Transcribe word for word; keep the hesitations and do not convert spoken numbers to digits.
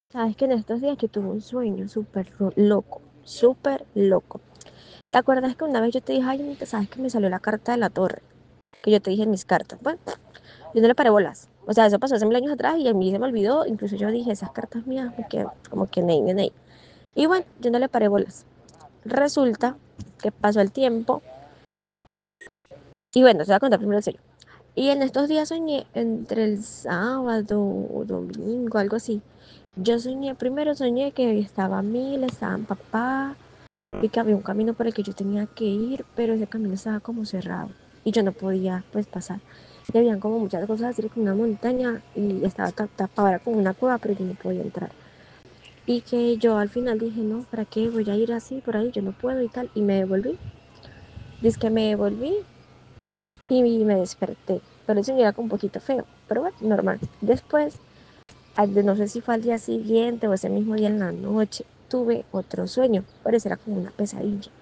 Sabes que en estos días yo tuve un sueño súper ro- loco, súper loco. ¿Te acuerdas que una vez yo te dije, ay, Anita, sabes que me salió la carta de la torre? Que yo te dije en mis cartas. Bueno, yo no le paré bolas. O sea, eso pasó hace mil años atrás y a mí se me olvidó. Incluso yo dije, esas cartas mías, porque como que ney, ney, ney. Y bueno, yo no le paré bolas. Resulta que pasó el tiempo y bueno, se va a contar primero en serio. Y en estos días soñé entre el sábado o domingo, algo así. Yo soñé, primero soñé que estaba Mil, estaba papá y que había un camino por el que yo tenía que ir, pero ese camino estaba como cerrado y yo no podía pues pasar. Y habían como muchas cosas así como una montaña y estaba ta- tapada con una cueva, pero yo no podía entrar. Y que yo al final dije, no, ¿para qué voy a ir así por ahí? Yo no puedo y tal. Y me devolví. Dice que me devolví y me desperté. Pero eso era como un poquito feo, pero bueno, normal. Después, no sé si fue al día siguiente o ese mismo día en la noche, tuve otro sueño, pero eso era como una pesadilla.